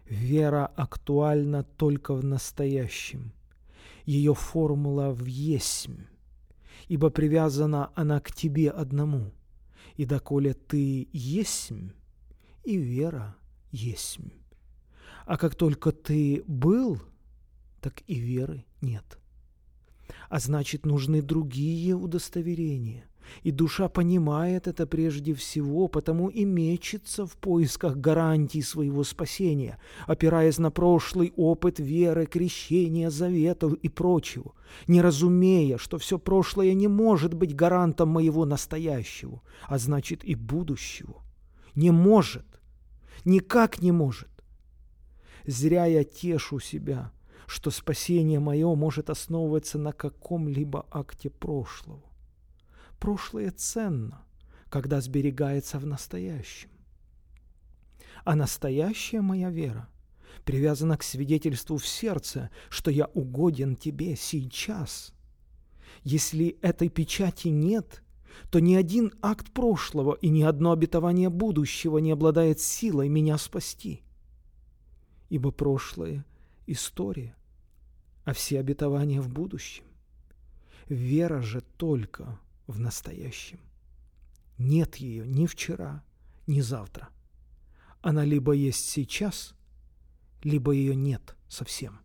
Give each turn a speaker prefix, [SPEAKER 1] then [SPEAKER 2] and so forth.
[SPEAKER 1] Вера актуальна только в настоящем. Ее формула в есмь, ибо привязана она к тебе одному. И доколе ты есмь, и вера есмь. А как только ты был, так и веры нет. А значит, нужны другие удостоверения. И душа понимает это прежде всего, потому и мечется в поисках гарантий своего спасения, опираясь на прошлый опыт веры, крещения, заветов и прочего, не разумея, что все прошлое не может быть гарантом моего настоящего, а значит и будущего. Не может, никак не может. Зря я тешу себя, что спасение мое может основываться на каком-либо акте прошлого. Прошлое ценно, когда сберегается в настоящем. А настоящая моя вера привязана к свидетельству в сердце, что я угоден тебе сейчас. Если этой печати нет, то ни один акт прошлого и ни одно обетование будущего не обладает силой меня спасти. Ибо прошлое – история, а все обетования в будущем. Вера же только в настоящем. Нет ее ни вчера, ни завтра. Она либо есть сейчас, либо ее нет совсем.